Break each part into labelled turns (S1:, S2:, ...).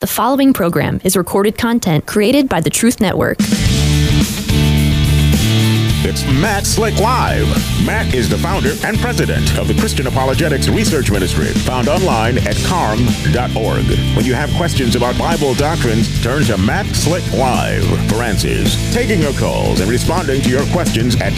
S1: The following program is recorded content created by the Truth Network.
S2: It's Matt Slick Live. Matt is the founder and president of the Christian Apologetics Research Ministry, found online at carm.org. When you have questions about Bible doctrines, turn to Matt Slick Live for answers. Taking your calls and responding to your questions at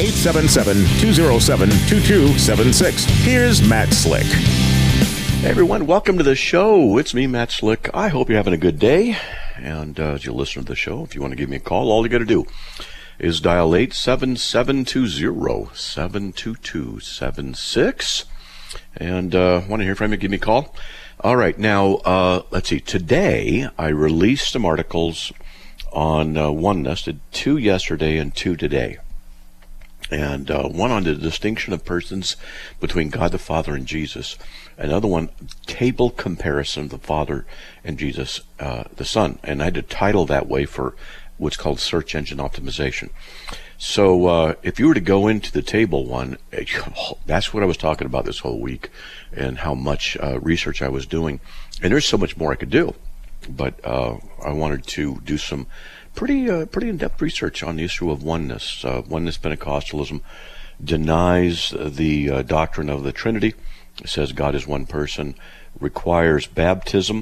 S2: 877-207-2276. Here's Matt Slick.
S3: Hey everyone, welcome to the show. It's me, Matt Slick. I hope you're having a good day. And as you listen to the show, if you want to give me a call, all you got to do is dial 877-207-2276. And want to hear from you, give me a call. All right, now, let's see. Today, I released some articles on oneness. Did 2 yesterday and 2 today. And one on the distinction of persons between God the Father and Jesus. Another one, table comparison of the Father and Jesus the Son. And I had to title that way for what's called search engine optimization. So if you were to go into the table one, that's what I was talking about this whole week and how much research I was doing. And there's so much more I could do. But I wanted to do some pretty in-depth research on the issue of oneness. Oneness Pentecostalism denies the doctrine of the Trinity. It says God is one person, requires baptism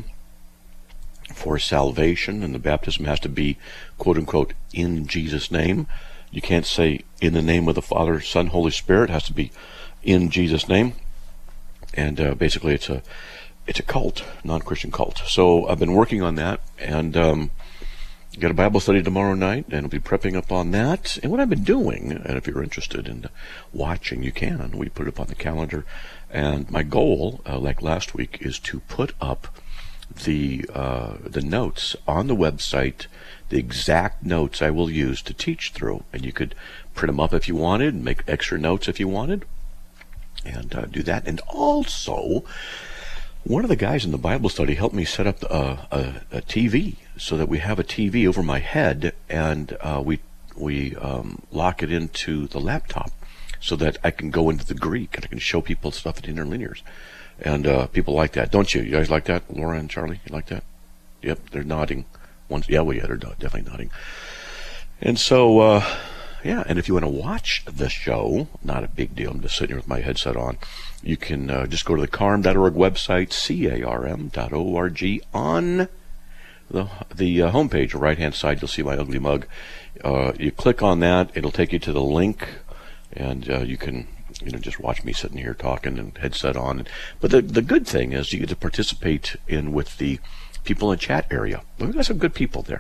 S3: for salvation, and the baptism has to be, quote-unquote, in Jesus' name. You can't say in the name of the Father, Son, Holy Spirit. It has to be in Jesus' name. And basically it's a cult, non-Christian cult. So I've been working on that, and got a Bible study tomorrow night, and I'll be prepping up on that. And what I've been doing, and if you're interested in watching, you can. We put it up on the calendar. And my goal, like last week, is to put up the notes on the website, the exact notes I will use to teach through. And you could print them up if you wanted, and make extra notes if you wanted, and do that. And also, one of the guys in the Bible study helped me set up a TV so that we have a TV over my head, and we lock it into the laptop so that I can go into the Greek and I can show people stuff at interlinears. And people like that, don't you? You guys like that? Laura and Charlie, you like that? Yep, they're nodding. Yeah, they're definitely nodding. And so, yeah, and if you want to watch the show, not a big deal. I'm just sitting here with my headset on. You can just go to the carm.org website, carm.org. On the homepage, right-hand side, you'll see my ugly mug. You click on that, it'll take you to the link, and you can just watch me sitting here talking and headset on. But the good thing is you get to participate with the people in the chat area. We've got some good people there.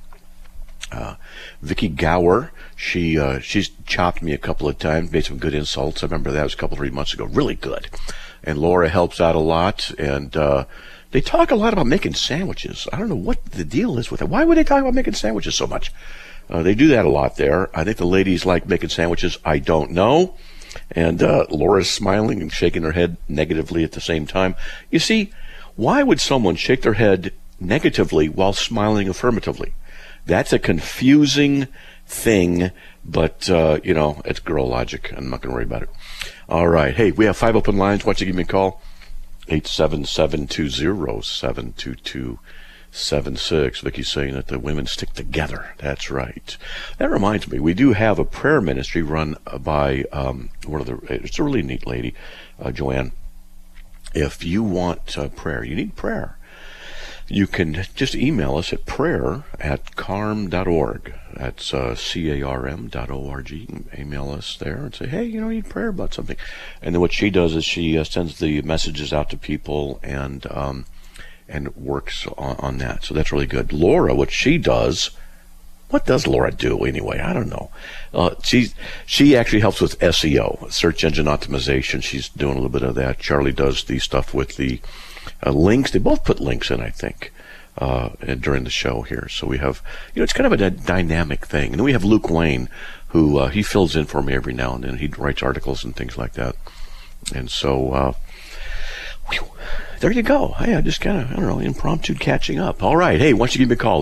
S3: Vicky Gower, she's chopped me a couple of times, made some good insults. I remember that was a couple, 3 months ago. Really good. And Laura helps out a lot, and they talk a lot about making sandwiches. I don't know what the deal is with it. Why would they talk about making sandwiches so much? They do that a lot there. I think the ladies like making sandwiches. I don't know. And Laura's smiling and shaking her head negatively at the same time. You see, why would someone shake their head negatively while smiling affirmatively? That's a confusing thing, but, it's girl logic. I'm not going to worry about it. All right. Hey, we have 5 open lines. Why don't you give me a call? 877-207-2276. Vicky's saying that the women stick together. That's right. That reminds me, we do have a prayer ministry run by it's a really neat lady, Joanne. If you want prayer, you need prayer, you can just email us at prayer@carm.org. That's carm.org. You can email us there and say, hey, you need prayer about something. And then what she does is she sends the messages out to people and works on that. So that's really good. Laura, what she does, what does Laura do anyway? I don't know. She actually helps with SEO, search engine optimization. She's doing a little bit of that. Charlie does the stuff with the links. They both put links in, I think, during the show here. So we have, it's kind of a dynamic thing. And then we have Luke Wayne, who he fills in for me every now and then. He writes articles and things like that. And so, there you go. Hey, I just kind of, impromptu catching up. All right. Hey, why don't you give me a call?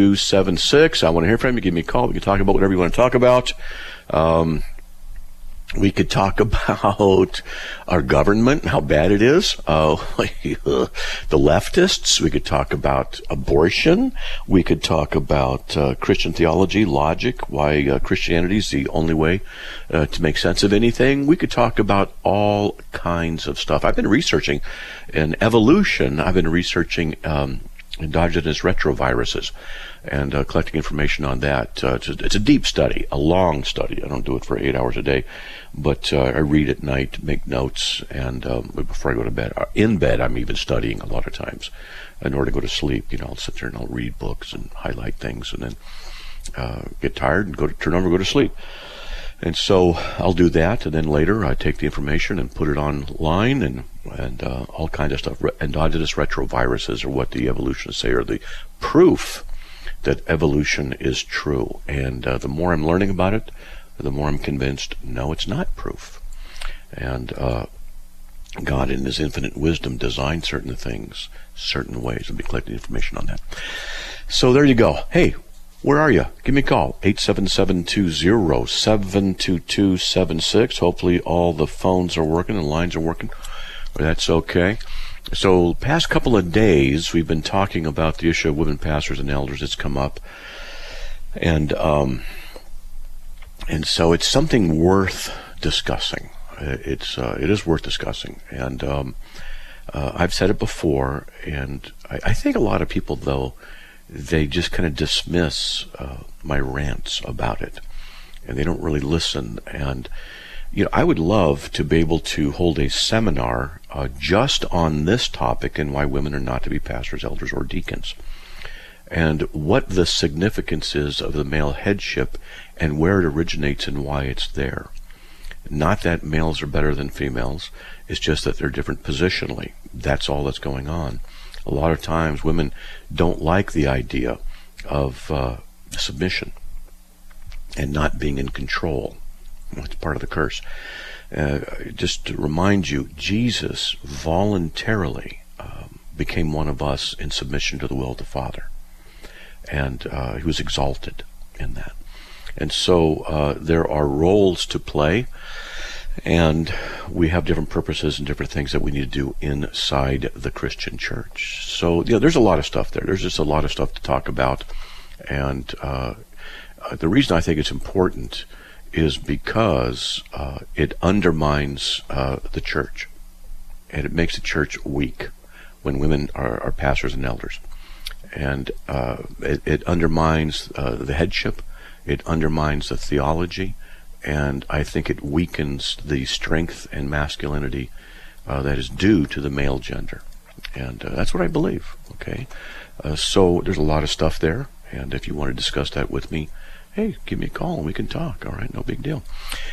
S3: 877-207-2276. I want to hear from you. Give me a call. We can talk about whatever you want to talk about. We could talk about our government and how bad it is. The leftists. We could talk about abortion. We could talk about Christian theology, logic, why Christianity is the only way to make sense of anything. We could talk about all kinds of stuff. I've been researching in evolution. I've been researching endogenous retroviruses and collecting information on that. It's a deep study, a long study. I don't do it for 8 hours a day, but I read at night, make notes, and before I go to bed. In bed, I'm even studying a lot of times. In order to go to sleep, I'll sit there and I'll read books and highlight things, and then get tired and turn over and go to sleep. And so I'll do that, and then later I take the information and put it online, and all kinds of stuff. Endogenous retroviruses are what the evolutionists say are the proof that evolution is true. And the more I'm learning about it, the more I'm convinced, no, it's not proof. And God, in His infinite wisdom, designed certain things, certain ways. I'll be collecting information on that. So there you go. Hey, where are you? Give me a call, 877-207-2276. Hopefully all the phones are working and lines are working. That's okay. So past couple of days, we've been talking about the issue of women pastors and elders. It's come up. And so it's something worth discussing. It is worth discussing. And I've said it before, and I think a lot of people, though, they just kind of dismiss my rants about it, and they don't really listen. And I would love to be able to hold a seminar just on this topic and why women are not to be pastors, elders, or deacons, and what the significance is of the male headship and where it originates and why it's there. Not that males are better than females, it's just that they're different positionally. That's all that's going on. A lot of times women don't like the idea of submission and not being in control. It's part of the curse. Just to remind you, Jesus voluntarily became one of us in submission to the will of the Father. And He was exalted in that. And so there are roles to play, and we have different purposes and different things that we need to do inside the Christian church. So, there's a lot of stuff there. There's just a lot of stuff to talk about. And the reason I think it's important is because it undermines the church. And it makes the church weak when women are pastors and elders. And it undermines the headship. It undermines the theology. And I think it weakens the strength and masculinity that is due to the male gender. And that's what I believe, okay? So there's a lot of stuff there, and if you want to discuss that with me, hey, give me a call and we can talk, all right? No big deal.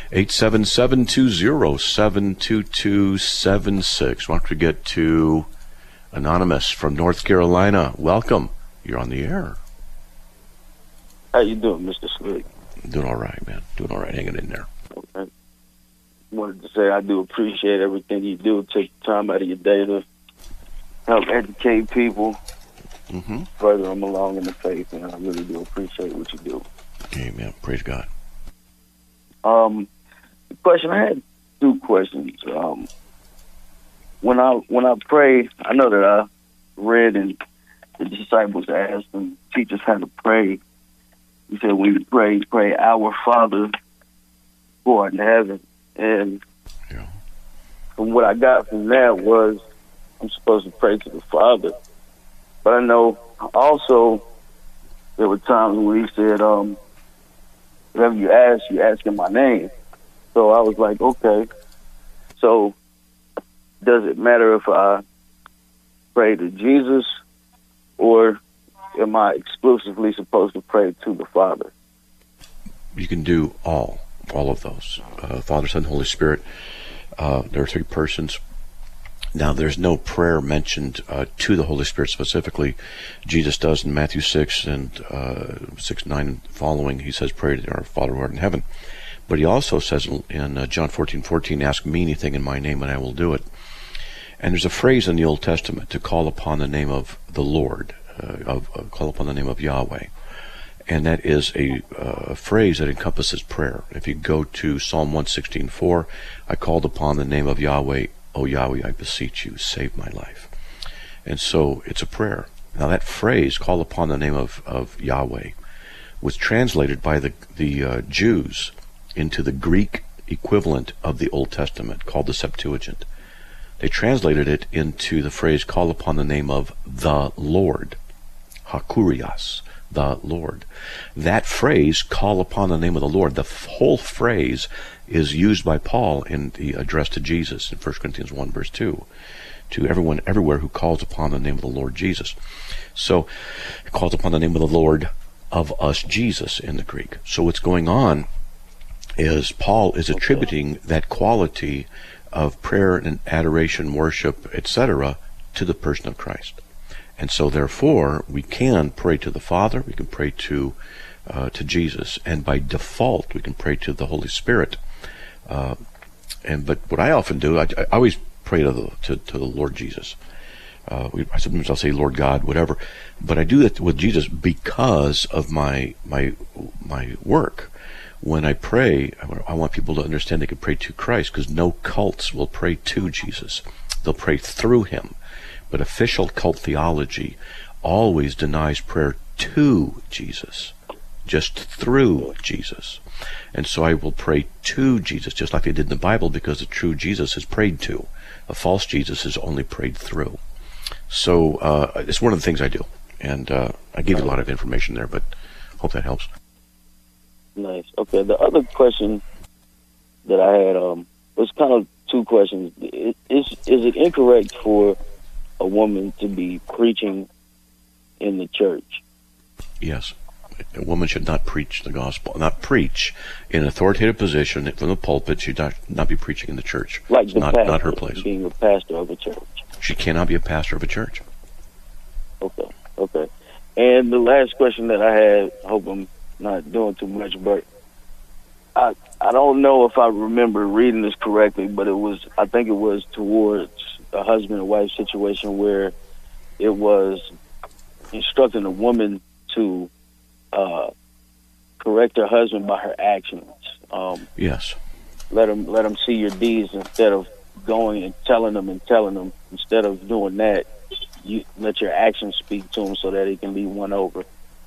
S3: 877-207-2276. Why don't we get to Anonymous from North Carolina. Welcome. You're on the air.
S4: How you doing, Mr. Slick?
S3: Doing all right, man. Doing all right. Hanging in there.
S4: Okay. Wanted to say I do appreciate everything you do. Take time out of your day to help educate people, further them along in the faith, and I really do appreciate what you do.
S3: Amen. Praise God.
S4: The question, I had two questions. When I pray, I know that I read and the disciples asked and teach us how to pray. He said, when you pray, our Father who art in heaven. And from what I got from that was I'm supposed to pray to the Father. But I know also there were times when He said, whatever you ask in my name. So I was like, okay. So does it matter if I pray to Jesus, or am I exclusively supposed to pray to the Father?
S3: You can do all of those. Father, Son, Holy Spirit. There are three persons. Now, there's no prayer mentioned to the Holy Spirit specifically. Jesus does in Matthew 6 and 6, 9 and following. He says, pray to our Father who art in heaven. But He also says in John 14:14, ask me anything in my name and I will do it. And there's a phrase in the Old Testament to call upon the name of the Lord, call upon the name of Yahweh. and that is a phrase that encompasses prayer. If you go to Psalm 116:4, I called upon the name of Yahweh, O Yahweh, I beseech you, save my life. And so it's a prayer. Now that phrase, call upon the name of Yahweh, was translated by the Jews into the Greek equivalent of the Old Testament, called the Septuagint. They translated it into the phrase, call upon the name of the Lord, Hakurios, the Lord. That phrase, call upon the name of the Lord, the whole phrase is used by Paul in the address to Jesus in 1 Corinthians 1 verse 2, to everyone everywhere who calls upon the name of the Lord Jesus. So it calls upon the name of the Lord of us, Jesus, in the Greek. So what's going on is Paul is attributing that quality of prayer and adoration, worship, etc., to the person of Christ. And so therefore we can pray to the Father, we can pray to Jesus, and by default we can pray to the Holy Spirit. But what I often do, I always pray to the Lord Jesus. Sometimes I'll say Lord God, whatever, but I do that with Jesus because of my work. When I pray, I want people to understand they can pray to Christ, because no cults will pray to Jesus. They'll pray through him. But official cult theology always denies prayer to Jesus, just through Jesus. And so I will pray to Jesus, just like they did in the Bible, because the true Jesus is prayed to. A false Jesus is only prayed through. So it's one of the things I do. And I gave you a lot of information there, but hope that helps.
S4: Nice. Okay. The other question that I had was kind of two questions. Is it incorrect for a woman to be preaching in the church?
S3: Yes. A woman should not preach the gospel, not preach in an authoritative position from the pulpit. She should not be preaching in the church.
S4: Like
S3: it's
S4: the
S3: not her place.
S4: Being a pastor of a church.
S3: She cannot be a pastor of a church.
S4: Okay. And the last question that I had, I hope I'm not doing too much, but I don't know if I remember reading this correctly, but I think it was towards a husband and wife situation where it was instructing a woman to correct her husband by her actions.
S3: Yes.
S4: Let him see your deeds instead of going and telling them. Instead of doing that, you let your actions speak to him so that he can be won over.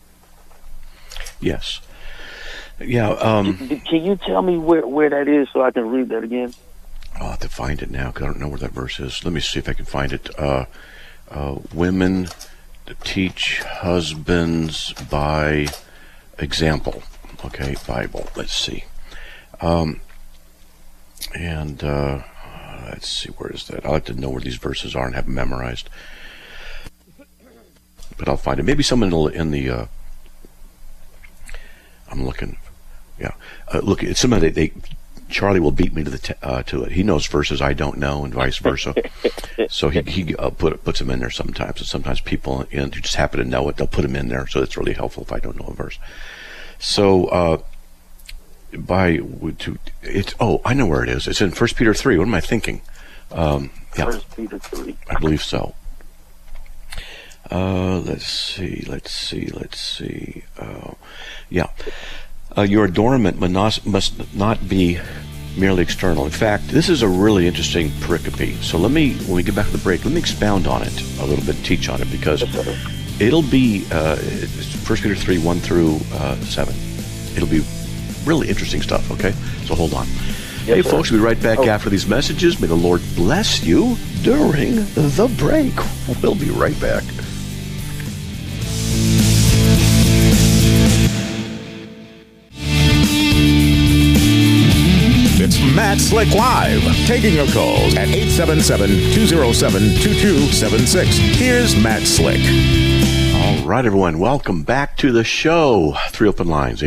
S3: Yes. Yeah.
S4: Can you tell me where that is so I can read that again?
S3: I'll have to find it now because I don't know where that verse is. Let me see if I can find it. Women teach husbands by example. Okay, Bible. Let's see. Let's see, where is that? I like to know where these verses are and have them memorized. But I'll find it. Maybe someone in the I'm looking. Yeah, look. It's somebody. Charlie will beat me to it. He knows verses I don't know, and vice versa. So he puts them in there sometimes. And sometimes people who just happen to know it, they'll put them in there. So it's really helpful if I don't know a verse. So I know where it is. It's in 1 Peter 3. What am I thinking? Yeah,
S4: 1 Peter 3.
S3: I believe so. Let's see. Yeah. Your adornment must not be merely external. In fact, this is a really interesting pericope. So when we get back to the break, let me expound on it a little bit, teach on it, because it'll be 1 Peter 3, 1 through 7. It'll be really interesting stuff, okay? So hold on. Hey, folks, we'll be right back after these messages. May the Lord bless you during the break. We'll be right back.
S2: It's Matt Slick Live, taking your calls at 877-207-2276. Here's Matt Slick.
S3: All right, everyone, welcome back to the show. 3 open lines,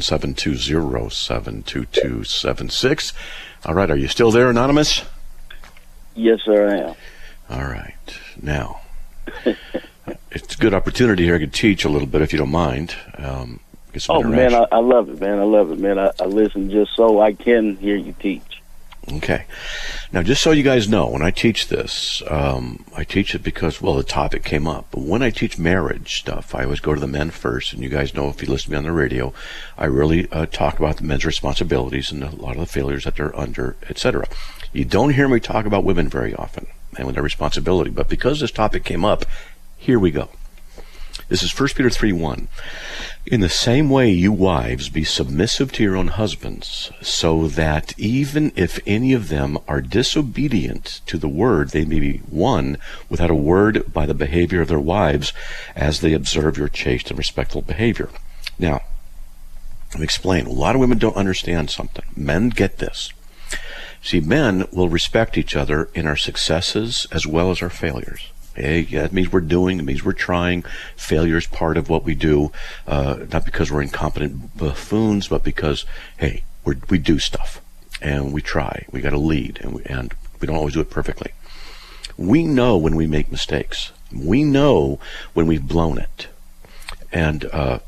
S3: 877-207-2276. All right, are you still there, Anonymous?
S4: Yes, sir, I am.
S3: All right. Now, it's a good opportunity here. I could teach a little bit if you don't mind.
S4: Oh, man, I love it, man. I love it, man. I listen just so I can hear you teach.
S3: Okay. Now, just so you guys know, when I teach this, I teach it because, well, the topic came up. But when I teach marriage stuff, I always go to the men first. And you guys know, if you listen to me on the radio, I really talk about the men's responsibilities and a lot of the failures that they're under, etc. You don't hear me talk about women very often and with their responsibility. But because this topic came up, here we go. This is 1 Peter 3:1. In the same way, you wives, be submissive to your own husbands, so that even if any of them are disobedient to the word, they may be won without a word by the behavior of their wives, as they observe your chaste and respectful behavior. Now, let me explain. A lot of women don't understand something. Men get this. See, men will respect each other in our successes as well as our failures. Hey, yeah, it means we're doing, it means we're trying. Failure is part of what we do, not because we're incompetent buffoons, but because, hey, we do stuff, and we try. We got to lead, and we don't always do it perfectly. We know when we make mistakes. We know when we've blown it. And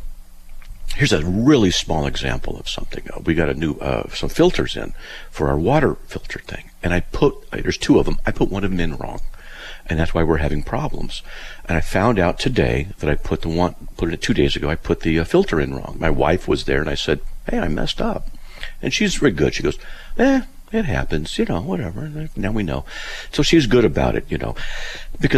S3: here's a really small example of something. We got a new some filters in for our water filter thing, and there's two of them. I put one of them in wrong. And that's why we're having problems. And I found out today that I put it 2 days ago, I put the filter in wrong. My wife was there, and I said, hey, I messed up. And she's very good. She goes, it happens, whatever. Now we know. So she's good about it, because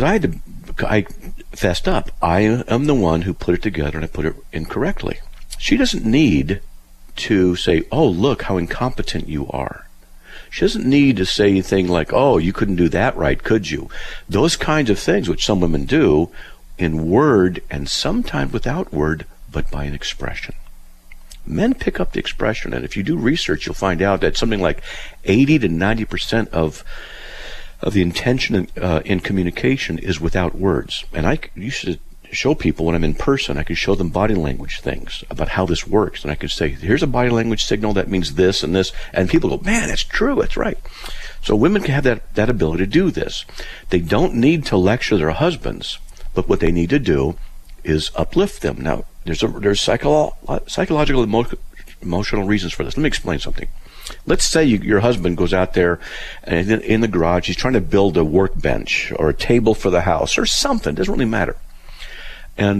S3: I fessed up. I am the one who put it together, and I put it incorrectly. She doesn't need to say, oh, look how incompetent you are. She doesn't need to say anything like, oh, you couldn't do that right, could you? Those kinds of things, which some women do in word and sometimes without word, but by an expression. Men pick up the expression, and if you do research, you'll find out that something like 80 to 90% of the intention in communication is without words. And you should show people when I'm in person, I can show them body language things about how this works. And I can say, here's a body language signal that means this and this. And people go, man, that's true. That's right. So women can have that ability to do this. They don't need to lecture their husbands, but what they need to do is uplift them. Now, there's psychological, emotional reasons for this. Let me explain something. Let's say your husband goes out there and in the garage, he's trying to build a workbench or a table for the house or something. It doesn't really matter. And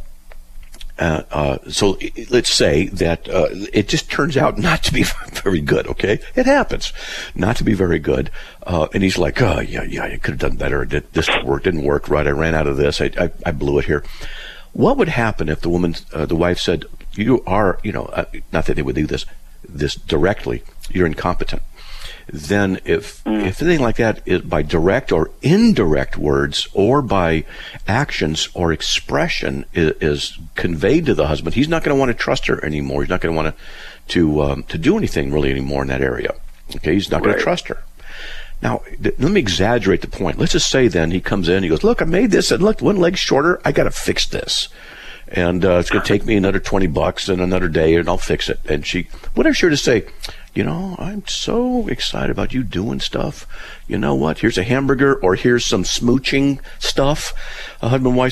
S3: so let's say that it just turns out not to be very good, okay? It happens. Not to be very good. And he's like, oh, yeah, you could have done better. This didn't work right. I ran out of this. I blew it here. What would happen if the wife said, you are, not that they would do this directly, you're incompetent. Then if anything like that is by direct or indirect words or by actions or expression is conveyed to the husband, he's not going to want to trust her anymore. He's not going to want to do anything really anymore in that area. Okay, he's not going to trust her. Now, let me exaggerate the point. Let's just say then he comes in, he goes, look, I made this, and look, one leg's shorter, I got to fix this. And it's going to take me another $20 and another day, and I'll fix it. And what if she were to say, I'm so excited about you doing stuff. You know what? Here's a hamburger, or here's some smooching stuff. Husband, wife,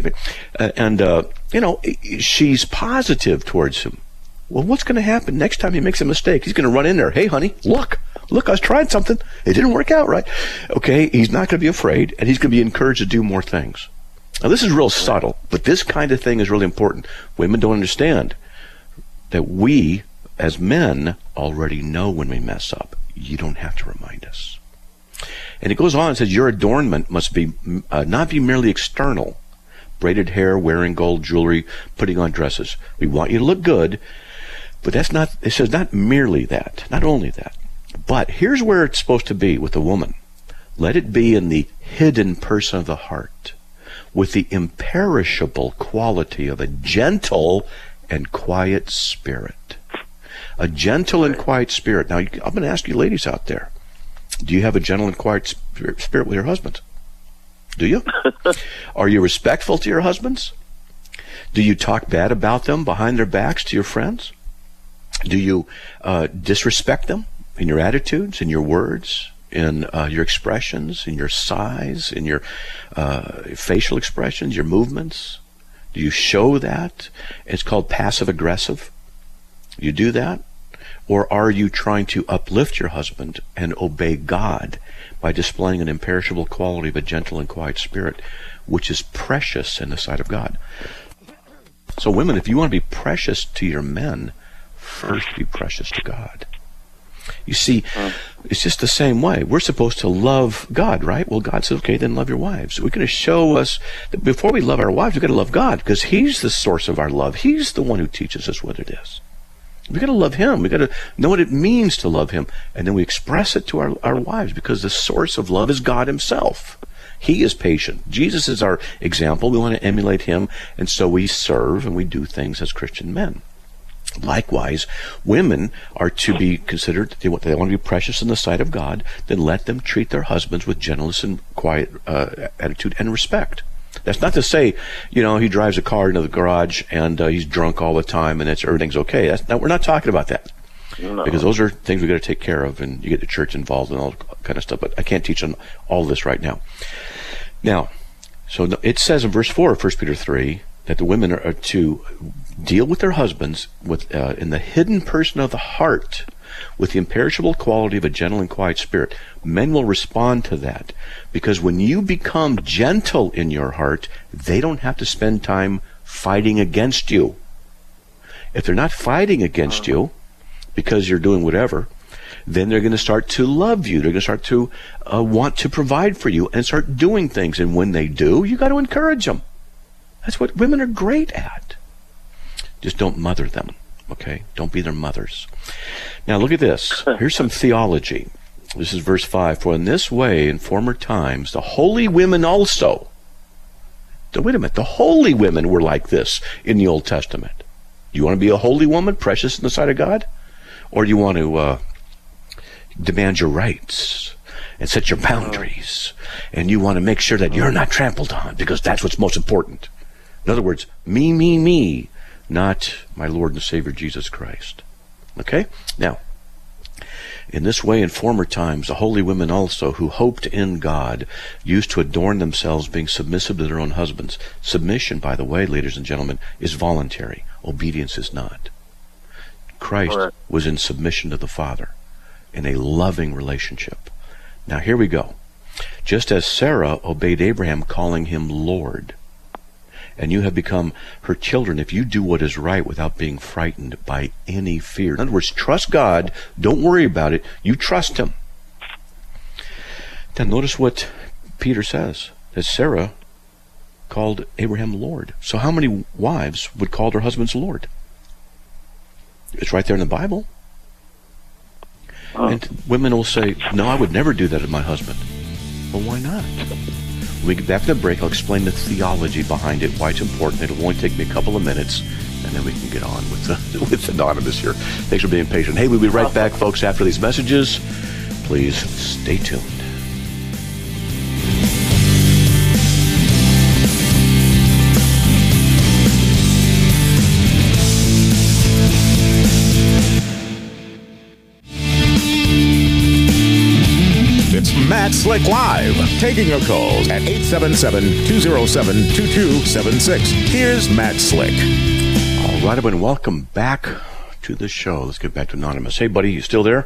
S3: and she's positive towards him. Well, what's going to happen next time he makes a mistake? He's going to run in there. Hey, honey, look, I was trying something. It didn't work out right. Okay, he's not going to be afraid, and he's going to be encouraged to do more things. Now, this is real subtle, but this kind of thing is really important. Women don't understand that we, as men, already know when we mess up. You don't have to remind us. And it goes on and says, your adornment must be not be merely external. Braided hair, wearing gold jewelry, putting on dresses. We want you to look good, but it says not merely that, not only that. But here's where it's supposed to be with a woman. Let it be in the hidden person of the heart, with the imperishable quality of a gentle and quiet spirit. A gentle and quiet spirit. Now, I'm going to ask you ladies out there, do you have a gentle and quiet spirit with your husbands? Do you? Are you respectful to your husbands? Do you talk bad about them behind their backs to your friends? Do you disrespect them in your attitudes, in your words, in your expressions, in your size, in your facial expressions, your movements? Do you show that? It's called passive-aggressive. You do that? Or are you trying to uplift your husband and obey God by displaying an imperishable quality of a gentle and quiet spirit, which is precious in the sight of God? So women, if you want to be precious to your men, first be precious to God. You see, it's just the same way. We're supposed to love God, right? Well, God says, okay, then love your wives. We're going to show us that before we love our wives, we've got to love God, because He's the source of our love. He's the one who teaches us what it is. We've got to love Him. We've got to know what it means to love Him. And then we express it to our wives, because the source of love is God Himself. He is patient. Jesus is our example. We want to emulate Him, and so we serve and we do things as Christian men. Likewise, women are to be considered, they want to be precious in the sight of God. Then let them treat their husbands with gentleness and quiet attitude and respect. That's not to say, he drives a car into the garage and he's drunk all the time and everything's okay. We're not talking about that. No. Because those are things we've got to take care of, and you get the church involved and all that kind of stuff. But I can't teach on all this right now. Now, so it says in verse 4 of 1 Peter 3 that the women are to deal with their husbands with in the hidden person of the heart, with the imperishable quality of a gentle and quiet spirit. Men will respond to that, because when you become gentle in your heart, they don't have to spend time fighting against you. If they're not fighting against you because you're doing whatever, then they're going to start to love you. They're going to start to want to provide for you and start doing things. And when they do, you got to encourage them. That's what women are great at. Just don't mother them, okay? Don't be their mothers. Now look at this. Here's some theology. This is verse 5. For in this way, in former times, the holy women also. Wait a minute. The holy women were like this in the Old Testament. You want to be a holy woman, precious in the sight of God? Or do you want to demand your rights and set your boundaries? And you want to make sure that you're not trampled on, because that's what's most important. In other words, me, not my Lord and Savior Jesus Christ. Okay? Now, in this way, in former times, the holy women also, who hoped in God, used to adorn themselves, being submissive to their own husbands. Submission, by the way, ladies and gentlemen, is voluntary. Obedience is not. Christ was in submission to the Father, in a loving relationship. Now, here we go. Just as Sarah obeyed Abraham, calling him Lord, and you have become her children if you do what is right without being frightened by any fear. In other words, trust God. Don't worry about it. You trust Him. Then notice what Peter says, that Sarah called Abraham Lord. So how many wives would call their husbands Lord? It's right there in the Bible. And women will say, no, I would never do that to my husband. Well, why not? When we get back to the break, I'll explain the theology behind it, why it's important. It'll only take me a couple of minutes, and then we can get on with Anonymous here. Thanks for being patient. Hey, we'll be right back, folks, after these messages. Please stay tuned.
S2: Matt Slick Live, taking your calls at 877-207-2276. Here's Matt Slick.
S3: All right, everyone, welcome back to the show. Let's get back to Anonymous. Hey, buddy, you still there?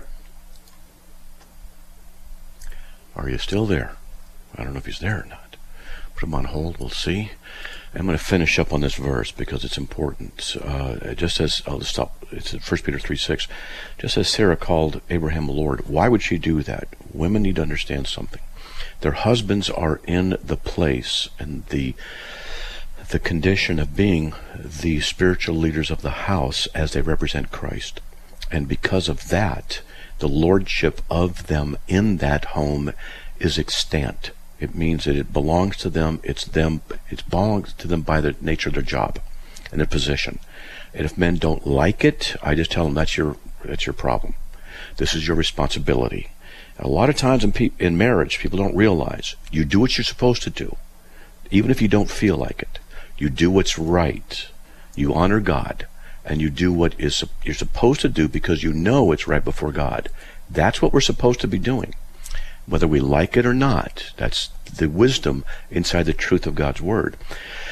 S3: Are you still there? I don't know if he's there or not. Put him on hold. We'll see. I'm going to finish up on this verse because it's important. Just as, I'll just stop. It's 1 Peter 3:6. Just as Sarah called Abraham Lord. Why would she do that? Women need to understand something. Their husbands are in the place and the condition of being the spiritual leaders of the house as they represent Christ. And because of that, the lordship of them in that home is extant. It means that it belongs to them. It belongs to them by the nature of their job and their position. And if men don't like it, I just tell them that's your problem. This is your responsibility. And a lot of times in marriage, people don't realize you do what you're supposed to do, even if you don't feel like it. You do what's right. You honor God, and you do what you're supposed to do because you know it's right before God. That's what we're supposed to be doing. Whether we like it or not, that's the wisdom inside the truth of God's Word.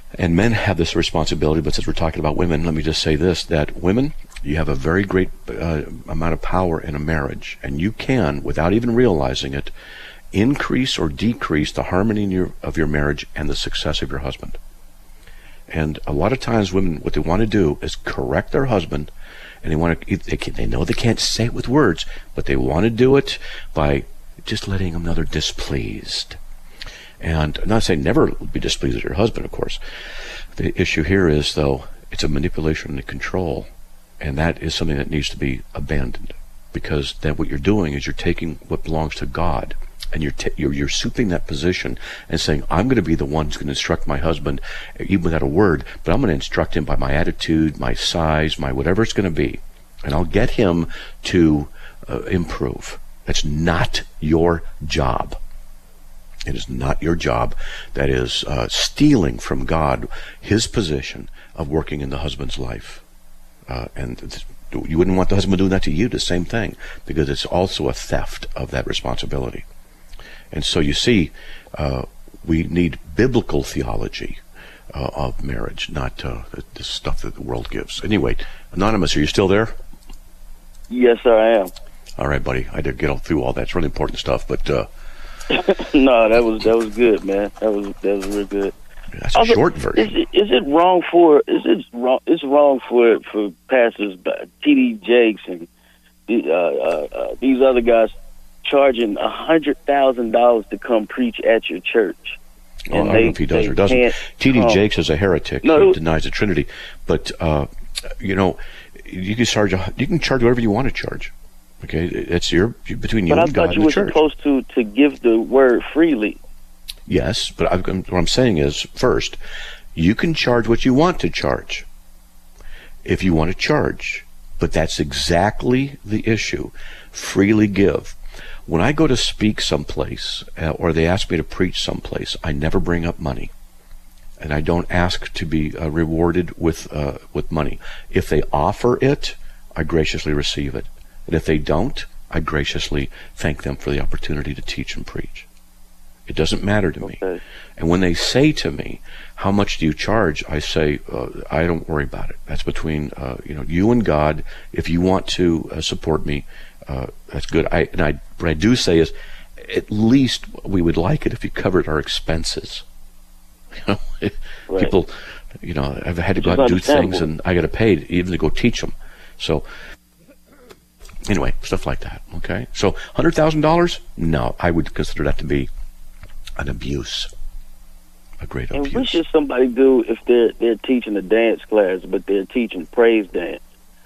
S3: And men have this responsibility, but since we're talking about women, let me just say this, that women, you have a very great amount of power in a marriage, and you can, without even realizing it, increase or decrease the harmony of your marriage and the success of your husband. And a lot of times women, what they want to do is correct their husband, and they know they can't say it with words, but they want to do it by just letting them know they're displeased. And I'm not saying never be displeased with your husband, of course. The issue here is, though, it's a manipulation and control, and that is something that needs to be abandoned, because then what you're doing is you're taking what belongs to God, and you're usurping that position and saying, I'm going to be the one who's going to instruct my husband, even without a word, but I'm going to instruct him by my attitude, my size, my whatever it's going to be, and I'll get him to improve. That's not your job. It is not your job. That is stealing from God his position of working in the husband's life. And you wouldn't want the husband doing that to you, the same thing, because it's also a theft of that responsibility. And so you see, we need biblical theology of marriage, not the stuff that the world gives. Anyway, Anonymous, are you still there?
S4: Yes, sir, I am.
S3: All right, buddy. I did get through all that. It's really important stuff, but
S4: no, that was good, man. That was real good.
S3: That's a short version.
S4: Is it wrong for it's wrong for pastors, T.D. Jakes and these other guys charging $100,000 to come preach at your church?
S3: Well, I don't know if he does or doesn't. T.D. Jakes is a heretic. No, he denies the Trinity. But you can charge whatever you want to charge. Okay, it's between you and God and the church. But I thought you were
S4: supposed to give the word freely.
S3: Yes, but what I'm saying is, first, you can charge what you want to charge if you want to charge. But that's exactly the issue. Freely give. When I go to speak someplace, or they ask me to preach someplace, I never bring up money. And I don't ask to be rewarded with money. If they offer it, I graciously receive it. And if they don't, I graciously thank them for the opportunity to teach and preach. It doesn't matter to me. And when they say to me, how much do you charge? I say, I don't worry about it. That's between you and God. If you want to support me, that's good. What I do say is, at least we would like it if you covered our expenses. Right. People, I've had to go out and do things, and I got to pay even to go teach them. So anyway, stuff like that. Okay, so $100,000? No, I would consider that to be an abuse, a great abuse.
S4: And what should somebody do if they're teaching a dance class, but they're teaching praise dance?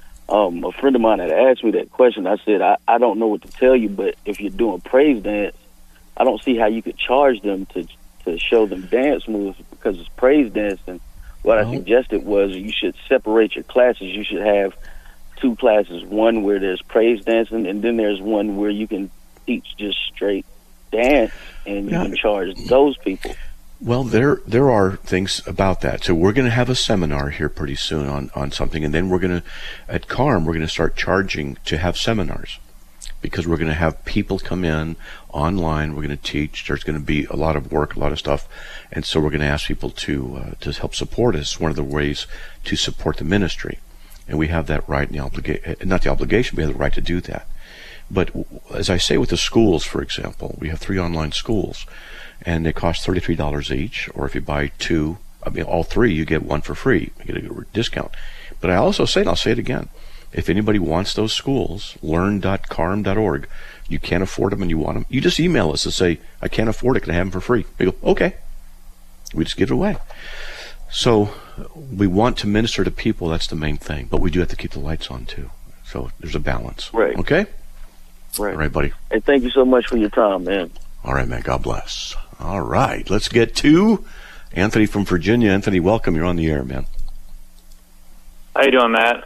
S4: A friend of mine had asked me that question. I said, I don't know what to tell you, but if you're doing praise dance, I don't see how you could charge them to show them dance moves, because it's praise dance. And what I suggested was you should separate your classes. You should have two classes, one where there's praise dancing, and then there's one where you can teach just straight dance, and you can charge those people.
S3: Well, there are things about that. So we're going to have a seminar here pretty soon on something, and then at CARM, we're going to start charging to have seminars, because we're going to have people come in online. We're going to teach. There's going to be a lot of work, a lot of stuff, and so we're going to ask people to help support us. One of the ways to support the ministry, and we have that right, not the obligation, we have the right to do that. But as I say with the schools, for example, we have 3 online schools, and they cost $33 each, or if you buy all 3, you get 1 for free. You get a discount. But I also say, and I'll say it again, if anybody wants those schools, learn.carm.org, you can't afford them and you want them, you just email us and say, I can't afford it, can I have them for free? We go, okay. We just give it away. So we want to minister to people, that's the main thing, but we do have to keep the lights on too. So there's a balance.
S4: Right.
S3: Okay?
S4: Right.
S3: All right, buddy.
S4: Hey, thank you so much for your time, man.
S3: All right, man. God bless. All right. Let's get to Anthony from Virginia. Anthony, welcome. You're on the air, man.
S5: How you doing, Matt?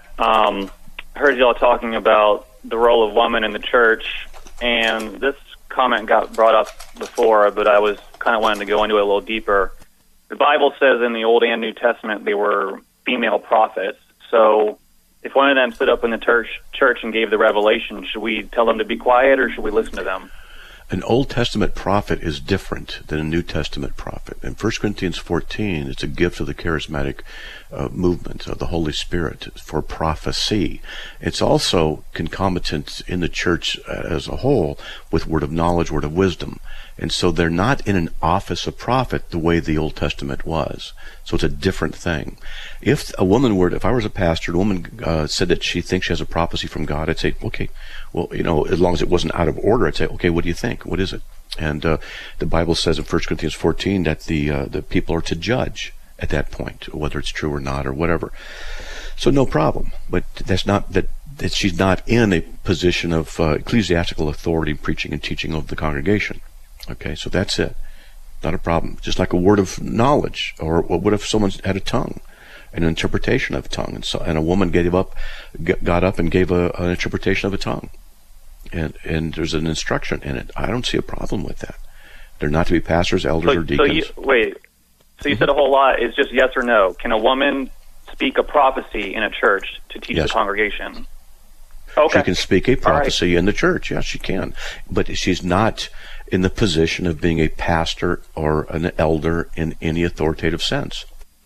S5: Heard y'all talking about the role of women in the church, and this comment got brought up before, but I was kind of wanting to go into it a little deeper. The Bible says in the Old and New Testament they were female prophets. So if one of them stood up in the church and gave the revelation, should we tell them to be quiet, or should we listen to them?
S3: An Old Testament prophet is different than a New Testament prophet. In 1 Corinthians 14, it's a gift of the charismatic movement of the Holy Spirit for prophecy. It's also concomitant in the church as a whole with word of knowledge, word of wisdom. And so they're not in an office of prophet the way the Old Testament was. So it's a different thing. If I was a pastor, a woman said that she thinks she has a prophecy from God, I'd say, okay, well, as long as it wasn't out of order, I'd say, okay, what do you think? What is it? And the Bible says in 1 Corinthians 14 that the people are to judge at that point, whether it's true or not or whatever. So no problem. But that's not that she's not in a position of ecclesiastical authority, preaching and teaching of the congregation. Okay, so that's it. Not a problem. Just like a word of knowledge, or what if someone had a tongue, an interpretation of a tongue, and a woman got up and gave an interpretation of a tongue, and there's an instruction in it. I don't see a problem with that. They're not to be pastors, elders, or deacons.
S5: So you said a whole lot. It's just yes or no. Can a woman speak a prophecy in a church to teach the congregation? Okay.
S3: She can speak a prophecy in the church. Yes, she can. But she's not in the position of being a pastor or an elder in any authoritative sense.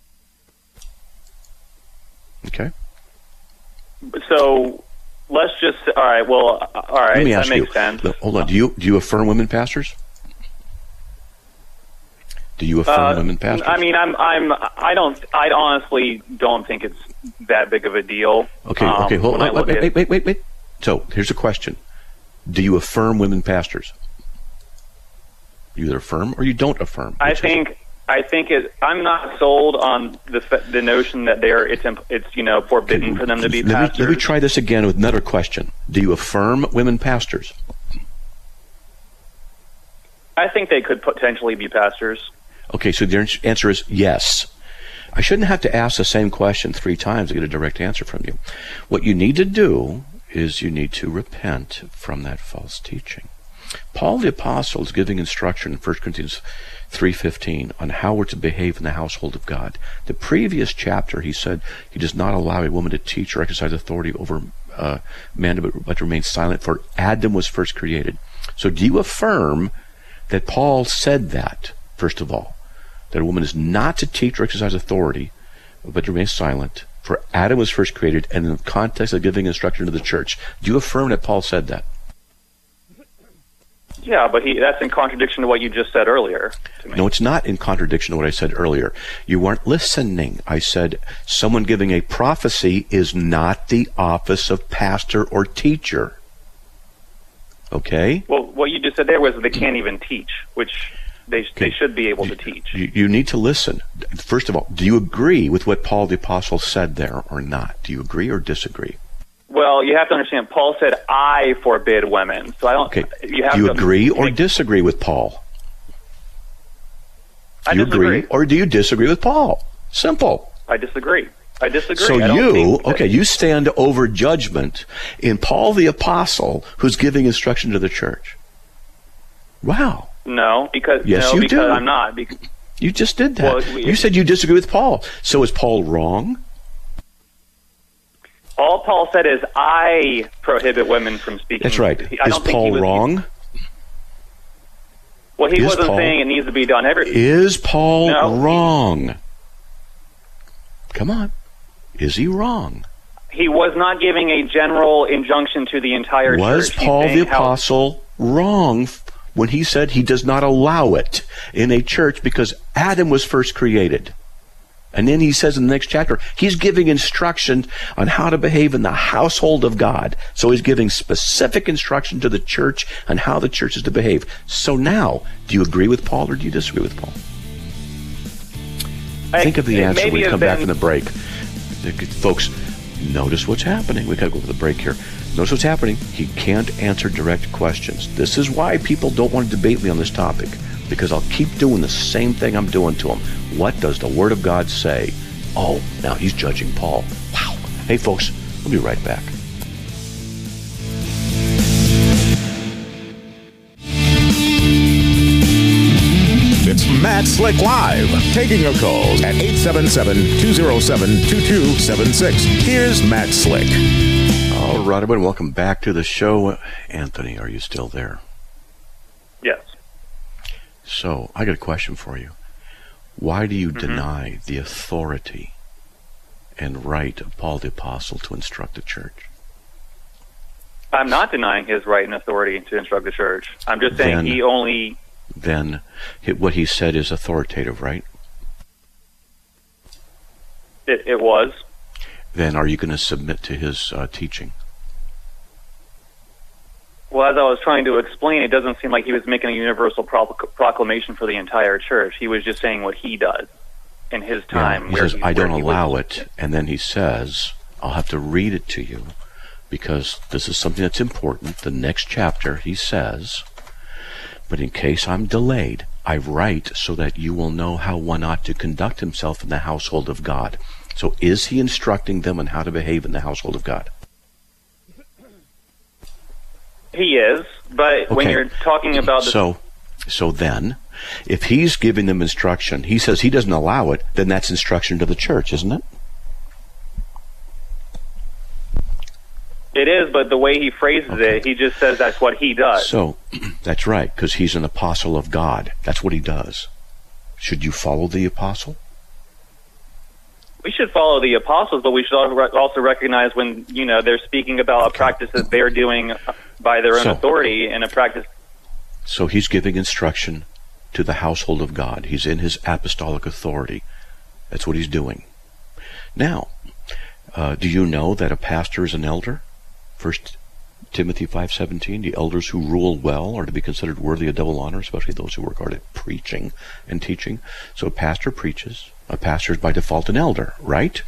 S3: Okay?
S5: So let's just, all right,
S3: Let me ask
S5: that makes sense.
S3: Hold on. Do you affirm women pastors? Do you affirm women pastors?
S5: I mean, I honestly don't think it's that big of a deal.
S3: Okay, hold on. Wait. So here's a question. Do you affirm women pastors? You either affirm or you don't affirm.
S5: I think I'm not sold on the notion that it's forbidden for them to be pastors.
S3: Let me try this again with another question. Do you affirm women pastors?
S5: I think they could potentially be pastors.
S3: Okay, so the answer is yes. I shouldn't have to ask the same question 3 times to get a direct answer from you. What you need to do is you need to repent from that false teaching. Paul the Apostle is giving instruction in 1 Corinthians 3:15 on how we're to behave in the household of God. The previous chapter, he said he does not allow a woman to teach or exercise authority over man, but to remain silent, for Adam was first created. So do you affirm that Paul said that, first of all, that a woman is not to teach or exercise authority, but to remain silent, for Adam was first created, and in the context of giving instruction to the church, do you affirm that Paul said that?
S5: Yeah, but that's in contradiction to what you just said earlier to me.
S3: No, it's not in contradiction to what I said earlier. You weren't listening. I said someone giving a prophecy is not the office of pastor or teacher. Okay?
S5: Well, what you just said there was they can't even teach, which they should be able to teach.
S3: You need to listen. First of all, do you agree with what Paul the Apostle said there or not? Do you agree or disagree?
S5: Well, you have to understand, Paul said, I forbid women. So I don't...
S3: Okay. Do you agree or disagree with Paul?
S5: I disagree.
S3: Agree or do you disagree with Paul? Simple.
S5: I disagree.
S3: So you stand over judgment in Paul the Apostle who's giving instruction to the church. Wow.
S5: No, because
S3: do.
S5: I'm not.
S3: You just did that. Well, you said you disagree with Paul. So is Paul wrong?
S5: All Paul said is, I prohibit women from speaking.
S3: That's right. Is Paul wrong?
S5: Well, he wasn't saying it needs to be done every...
S3: Is Paul wrong? Come on. Is he wrong?
S5: He was not giving a general injunction to the entire church.
S3: Was Paul the Apostle wrong when he said he does not allow it in a church because Adam was first created? And then he says in the next chapter, he's giving instruction on how to behave in the household of God. So he's giving specific instruction to the church on how the church is to behave. So now, do you agree with Paul or do you disagree with Paul? Think of the answer when we come back from the break. Folks, notice what's happening. We've got to go to the break here. Notice what's happening. He can't answer direct questions. This is why people don't want to debate me on this topic, because I'll keep doing the same thing I'm doing to them. What does the Word of God say? Oh, now he's judging Paul. Wow. Hey, folks, we'll be right back.
S2: It's Matt Slick Live, taking your calls at 877-207-2276. Here's Matt Slick.
S3: All right, everybody, welcome back to the show. Anthony, are you still there? So, I got a question for you. Why do you deny the authority and right of Paul the Apostle to instruct the church?
S5: I'm not denying his right and authority to instruct the church. I'm just saying he only...
S3: Then what he said is authoritative, right?
S5: It was.
S3: Then are you going to submit to his teaching?
S5: Well, as I was trying to explain, it doesn't seem like he was making a universal proclamation for the entire church. He was just saying what he does in his time.
S3: He says, I don't allow it. And then he says, I'll have to read it to you because this is something that's important. The next chapter, he says, but in case I'm delayed, I write so that you will know how one ought to conduct himself in the household of God. So is he instructing them on how to behave in the household of God?
S5: He is, but when you're talking about...
S3: So then, if he's giving them instruction, he says he doesn't allow it, then that's instruction to the church, isn't it?
S5: It is, but the way he phrases it, he just says that's what he does.
S3: So, that's right, because he's an apostle of God. That's what he does. Should you follow the apostle?
S5: We should follow the apostles, but we should also recognize when, they're speaking about a practice that they're doing by their own authority and a practice.
S3: So he's giving instruction to the household of God. He's in his apostolic authority. That's what he's doing. Now, do you know that a pastor is an elder? 1 Timothy 5:17, the elders who rule well are to be considered worthy of double honor, especially those who work hard at preaching and teaching. So a pastor preaches. A pastor is by default an elder, right?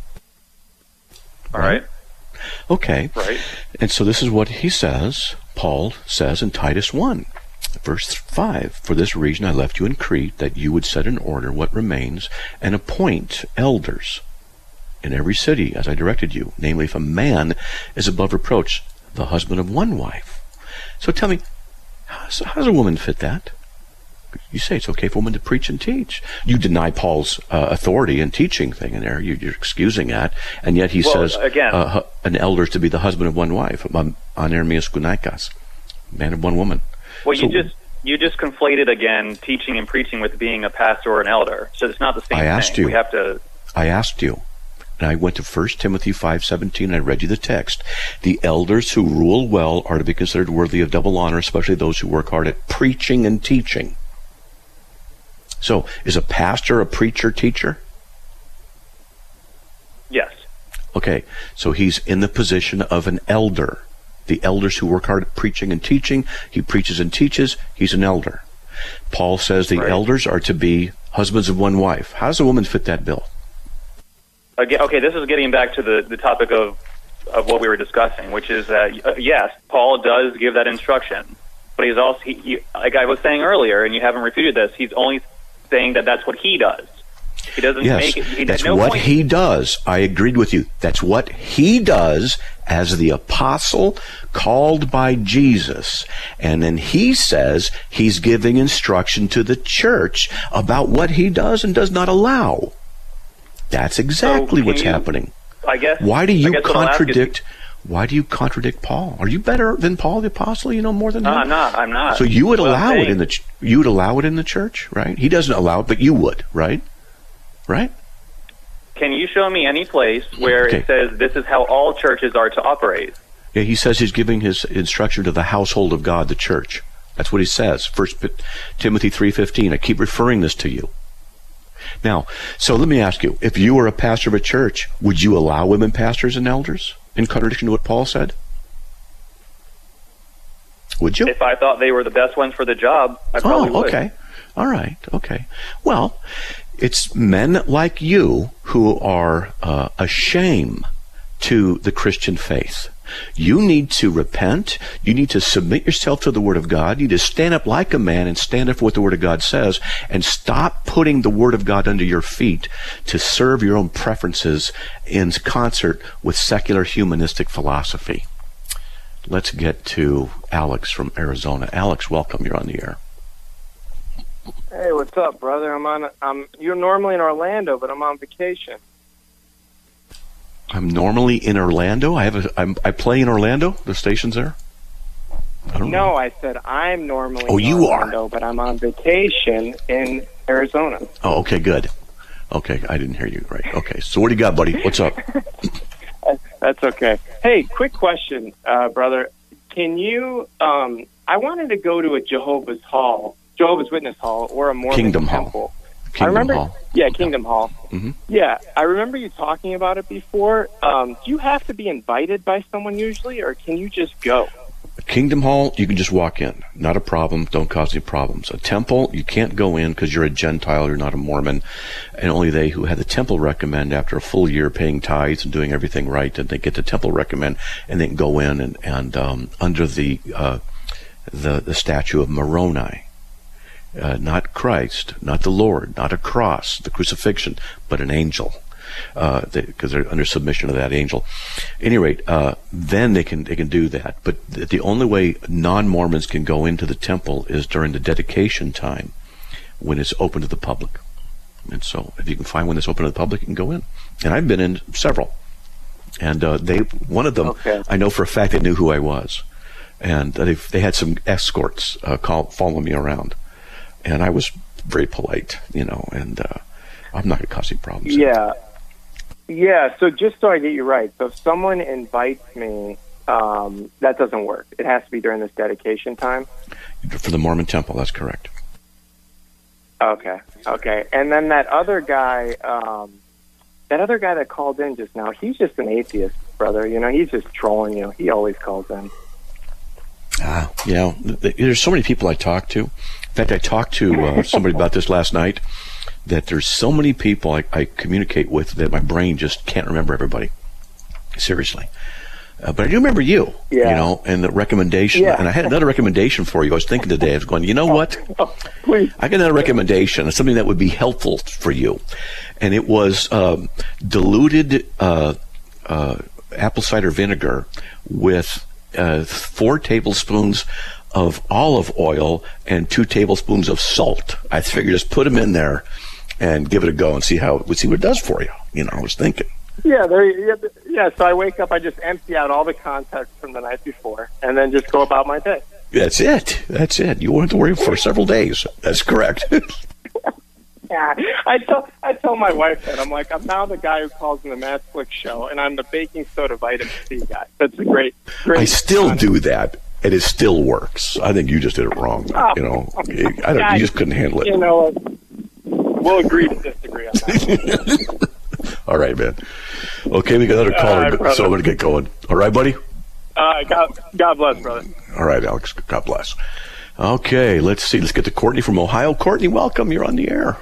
S5: All right.
S3: Okay.
S5: Right.
S3: And so this is what he says, Paul says in Titus 1, verse 5, for this reason I left you in Crete, that you would set in order what remains and appoint elders in every city, as I directed you. Namely, if a man is above reproach, the husband of one wife. So tell me, how does a woman fit that? You say it's okay for a woman to preach and teach. You deny Paul's authority and teaching thing in there. You're excusing that. And yet he says
S5: again,
S3: an elder is to be the husband of one wife, anermios gunaikas, man of one woman.
S5: Well, so, you just conflated again teaching and preaching with being a pastor or an elder. So it's not the same thing. I asked you. And I went to 1 Timothy 5:17, and I read you the text. The elders who rule well are to be considered worthy of double honor, especially those who work hard at preaching and teaching. So, is a pastor a preacher, teacher? Yes.
S3: Okay, so he's in the position of an elder. The elders who work hard at preaching and teaching, he preaches and teaches, he's an elder. Paul says the elders are to be husbands of one wife. How does a woman fit that bill?
S5: Okay, this is getting back to the topic of what we were discussing, which is that, yes, Paul does give that instruction, but he's also, like I was saying earlier, and you haven't refuted this, he's only saying that that's what he does. He doesn't make it. That's what he does. I agreed with you. That's what he does as the apostle called by Jesus. And then he says he's giving instruction to the church about what he does and does not allow. That's exactly what's happening. I guess.
S3: Why do you contradict? Why do you contradict Paul? Are you better than Paul the apostle? You know more than him?
S5: I'm not.
S3: So you would allow it in the you would allow it in the church, right? He doesn't allow it, but you would, right? Right?
S5: Can you show me any place where it says this is how all churches are to operate?
S3: Yeah, he says he's giving his instruction to the household of God, the church. That's what he says. 1 Timothy 3:15. I keep referring this to you. Now, so let me ask you, if you were a pastor of a church, would you allow women pastors and elders in contradiction to what Paul said? Would you?
S5: If I thought they were the best ones for the job, I probably would.
S3: Okay. All right. Okay. Well, it's men like you who are a shame to the Christian faith. You need to repent. You need to submit yourself to the Word of God. You need to stand up like a man and stand up for what the Word of God says and stop putting the Word of God under your feet to serve your own preferences in concert with secular humanistic philosophy. Let's get to Alex from Arizona. Alex, welcome. You're on the air.
S6: Hey, what's up, brother? You're normally in Orlando, but I'm on vacation.
S3: I'm normally in Orlando. I play in Orlando. The station's there. I don't
S6: No,
S3: know.
S6: I said I'm normally
S3: Oh,
S6: in
S3: you are.
S6: Orlando, but I'm on vacation in Arizona.
S3: Oh, okay, good. Okay, I didn't hear you right. Okay, so what do you got, buddy? What's up?
S6: That's okay. Hey, quick question, brother. Can you? I wanted to go to a Jehovah's Witness Hall, or a Mormon
S3: Kingdom Hall.
S6: temple.
S3: Kingdom
S6: I remember,
S3: Hall.
S6: Yeah, Kingdom Hall.
S3: Mhm.
S6: Yeah, I remember you talking about it before. Do you have to be invited by someone usually, or can you just go?
S3: Kingdom Hall, you can just walk in. Not a problem. Don't cause any problems. A temple, you can't go in because you're a Gentile, you're not a Mormon. And only they who had the temple recommend, after a full year paying tithes and doing everything right, and they get the temple recommend, and then go in and under the statue of Moroni. Not Christ, not the Lord, not a cross, the crucifixion, but an angel, because they're under submission to that angel. At any rate, then they can do that. But the only way non-Mormons can go into the temple is during the dedication time, when it's open to the public. And so, if you can find one that's open to the public, you can go in. And I've been in several. And one of them,
S6: Okay.
S3: I know for a fact they knew who I was, and they had some escorts follow me around. And I was very polite, and I'm not going to cause any problems.
S6: Yeah. So just so I get you right, so if someone invites me, that doesn't work. It has to be during this dedication time.
S3: For the Mormon temple, that's correct.
S6: Okay. And then that other guy that called in just now, he's just an atheist, brother. He's just trolling you. He always calls in.
S3: Yeah, there's so many people I talk to. In fact, I talked to somebody about this last night, that there's so many people I communicate with that my brain just can't remember everybody. Seriously. But I do remember you, and the recommendation.
S6: Yeah.
S3: And I had another recommendation for you. I was thinking today, I was going, you know what?
S6: Please.
S3: I got another recommendation, something that would be helpful for you. And it was diluted apple cider vinegar with 4 tablespoons of olive oil and 2 tablespoons of salt. I figured just put them in there and give it a go and see what it does for you. I was thinking.
S6: Yeah, so I wake up, I just empty out all the contents from the night before, and then just go about my day.
S3: That's it. You won't have to worry for several days. That's correct.
S6: Yeah, I tell my wife that I'm now the guy who calls in the Matt Slick show, and I'm the baking soda vitamin C guy. That's a great.
S3: I still do that, and it still works. I think you just did it wrong. You just couldn't handle it.
S6: We'll agree to disagree on that.
S3: All right, man. Okay, we got another caller,
S6: right,
S3: so I'm going to get going. All right, buddy?
S6: God bless, brother.
S3: All right, Alex. God bless. Okay, let's see. Let's get to Courtney from Ohio. Courtney, welcome. You're on the air.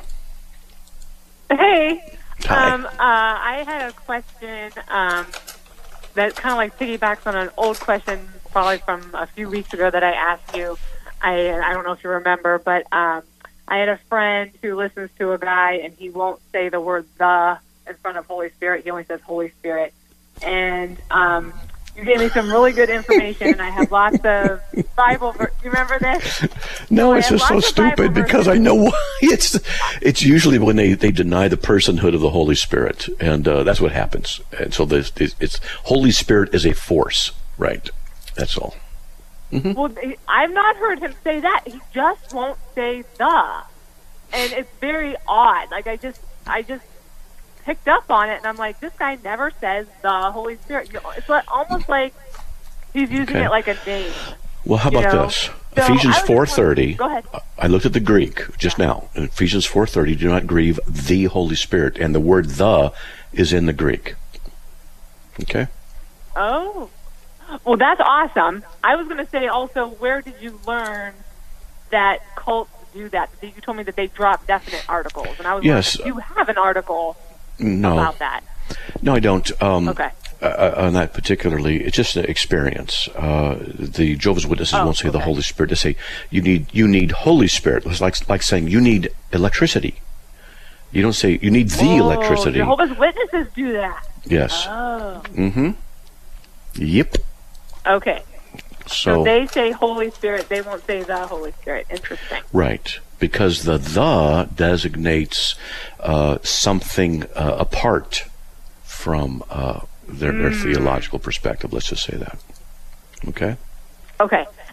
S7: Hey.
S3: Hi.
S7: I had a question that kind of piggybacks on an old question probably from a few weeks ago that I asked you. I don't know if you remember, but I had a friend who listens to a guy, and he won't say the word "the" in front of Holy Spirit. He only says Holy Spirit. And you gave me some really good information, and I have lots of Bible verses. You remember this?
S3: No,
S7: I
S3: it's
S7: have
S3: just so
S7: lots of
S3: stupid
S7: Bible
S3: because I know why. It's usually when they deny the personhood of the Holy Spirit, and that's what happens. And so it's Holy Spirit is a force, right? That's all. Mm-hmm.
S7: Well, I've not heard him say that. He just won't say "the," and it's very odd. I just picked up on it, and I'm like, this guy never says the Holy Spirit. It's almost like he's using it like a name.
S3: Well, how about this?
S7: So
S3: Ephesians 4:30.
S7: Go ahead.
S3: I looked at the Greek just now. In Ephesians 4:30, do not grieve the Holy Spirit, and the word "the" is in the Greek. Okay.
S7: Oh. Well, that's awesome. I was going to say also, where did you learn that cults do that? You told me that they drop definite articles, and I was wondering, do you have an article about that?
S3: No, I don't.
S7: Okay.
S3: On that particularly, it's just an experience. The Jehovah's Witnesses won't say the Holy Spirit. They say you need Holy Spirit. It's like saying you need electricity. You don't say you need the electricity.
S7: Jehovah's Witnesses do that.
S3: Yes.
S7: Oh.
S3: Mm-hmm. Yep.
S7: Okay.
S3: So
S7: they say Holy Spirit. They won't say the Holy Spirit. Interesting.
S3: Right. Because the designates something apart from their theological perspective. Let's just say that. Okay?
S7: Okay.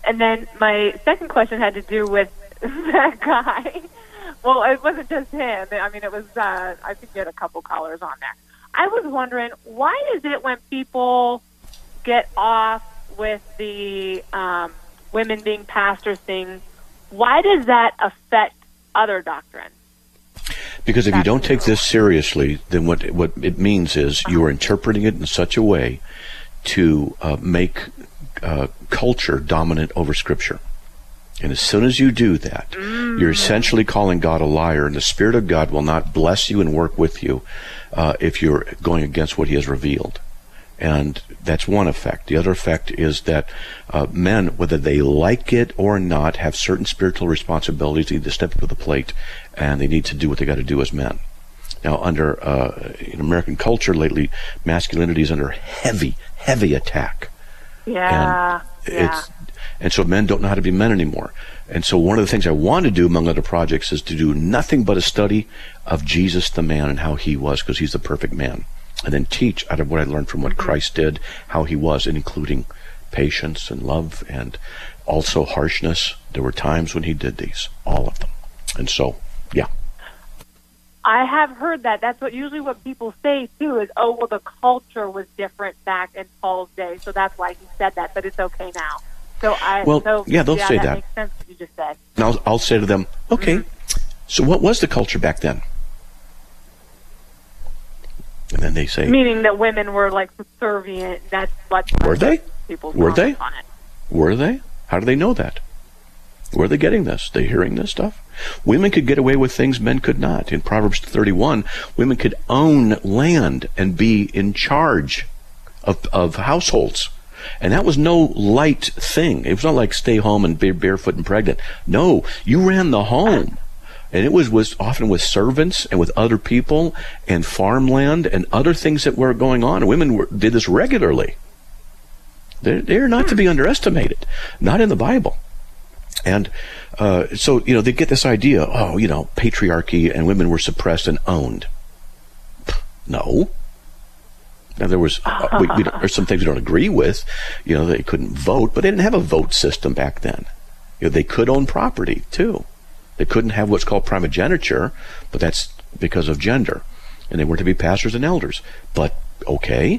S7: And then my second question had to do with that guy. Well, it wasn't just him. I mean, it was, I think you had a couple callers on there. I was wondering, why is it when people get off with the women being pastors thing, why does that affect other doctrine?
S3: Because if you don't take this seriously, then what it means is you are interpreting it in such a way to make culture dominant over Scripture. And as soon as you do that, you're essentially calling God a liar, and the Spirit of God will not bless you and work with you if you're going against what He has revealed. And that's one effect. The other effect is that men, whether they like it or not, have certain spiritual responsibilities. They need to step up to the plate, and they need to do what they got to do as men. Now, under in American culture lately, masculinity is under heavy attack.
S7: Yeah.
S3: And so men don't know how to be men anymore. And so one of the things I want to do, among other projects, is to do nothing but a study of Jesus the man and how He was, because He's the perfect man. And then teach out of what I learned from what Christ did, how He was, and including patience and love and also harshness. There were times when He did these, all of them. And so, yeah.
S7: I have heard that. That's usually what people say, too, is, oh, well, the culture was different back in Paul's day, so that's why he said that, but it's okay now. They'll say that. Makes sense what you just said.
S3: And I'll say to them, okay, so what was the culture back then? And then they say,
S7: meaning that women were like subservient. That's what
S3: were they?
S7: Were
S3: they?
S7: On it.
S3: Were they? How do they know that? Where are they getting this? They hearing this stuff? Women could get away with things men could not. In Proverbs 31, women could own land and be in charge of households. And that was no light thing. It was not like stay home and be barefoot and pregnant. No, you ran the home. And it was often with servants and with other people and farmland and other things that were going on. And women did this regularly. They're not to be underestimated. Not in the Bible. And so, they get this idea, patriarchy and women were suppressed and owned. No. Now, there's some things we don't agree with. They couldn't vote, but they didn't have a vote system back then. They could own property, too. They couldn't have what's called primogeniture, but that's because of gender. And they were to be pastors and elders. But, okay.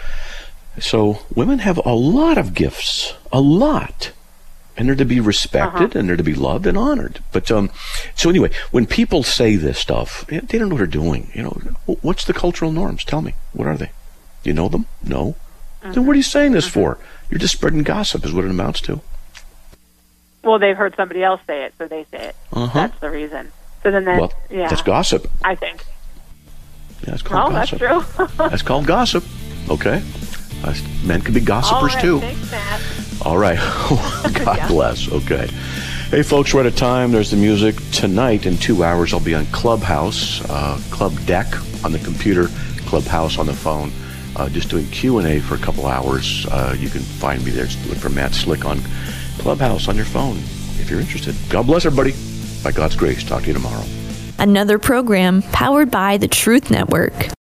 S3: So, women have a lot of gifts. A lot. And they're to be respected, and they're to be loved and honored. But, so anyway, when people say this stuff, they don't know what they're doing. What's the cultural norms? Tell me. What are they? You know them? No. Then what are you saying this for? You're just spreading gossip is what it amounts to.
S7: Well, they've heard somebody else say it, so they say it. That's the reason. So then
S3: that's gossip.
S7: I think.
S3: Yeah, that's called gossip.
S7: That's true.
S3: That's called gossip. Okay. Men can be gossipers, too.
S7: Thanks, Matt.
S3: All right. God bless. Okay. Hey, folks, we're out of time. There's the music. Tonight, in 2 hours, I'll be on Clubhouse, Club Deck on the computer, Clubhouse on the phone, just doing Q&A for a couple hours. You can find me there. Just look for Matt Slick on Clubhouse on your phone if you're interested. God bless everybody. By God's grace. Talk to you tomorrow.
S1: Another program powered by the Truth Network.